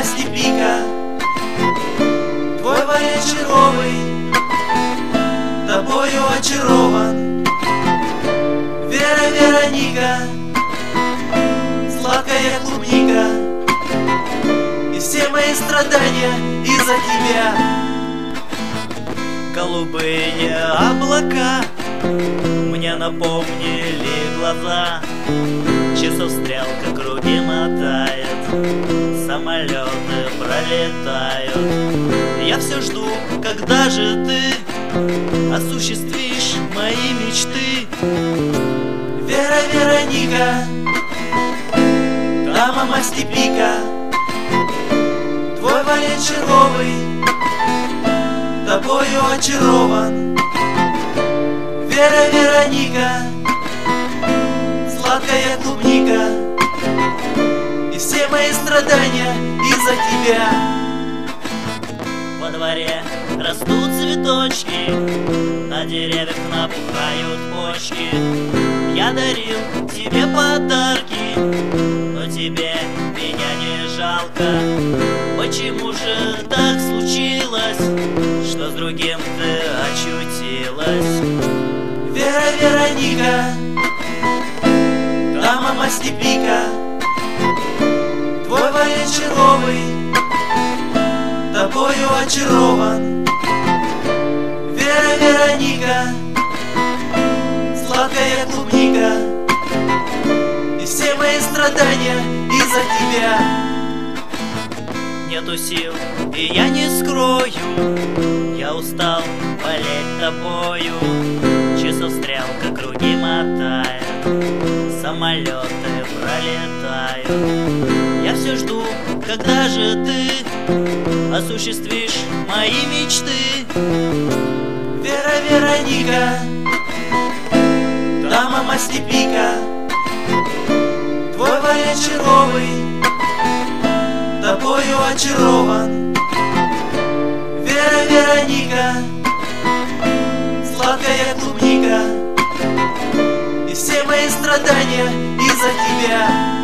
степика, твой варен червовый, тобою очарован. Вера, Вероника, сладкая клубника, и все мои страдания из-за тебя. Голубые облака мне напомнили глаза, часов стрелка круги мотает, самолеты пролетают. Я все жду, когда же ты осуществишь мои мечты. Вера, Вероника, та мама степика, твой варен червовый, тобою очарован. Вера, Вероника, сладкая клубника, и все мои страдания из-за тебя. Во дворе растут цветочки, на деревьях набухают почки. Я дарил тебе подарки, но тебе меня не жалко. Почему же так случилось, что с другим ты очутилась? Вера, Вероника, та мама степика, твой варен червовый, тобою очарован. Вера, Вероника, сладкая клубника, и все мои страдания из-за тебя. Нету сил, и я не скрою, я устал болеть тобою. Часов стрелка круги мотает, самолеты пролетают. Я все жду, когда же ты осуществишь мои мечты. Вера, Вероника, та мама степика, твой варен червовый, тобою очарован. Вера, Вероника, сладкая клубника, и все мои страдания из-за тебя.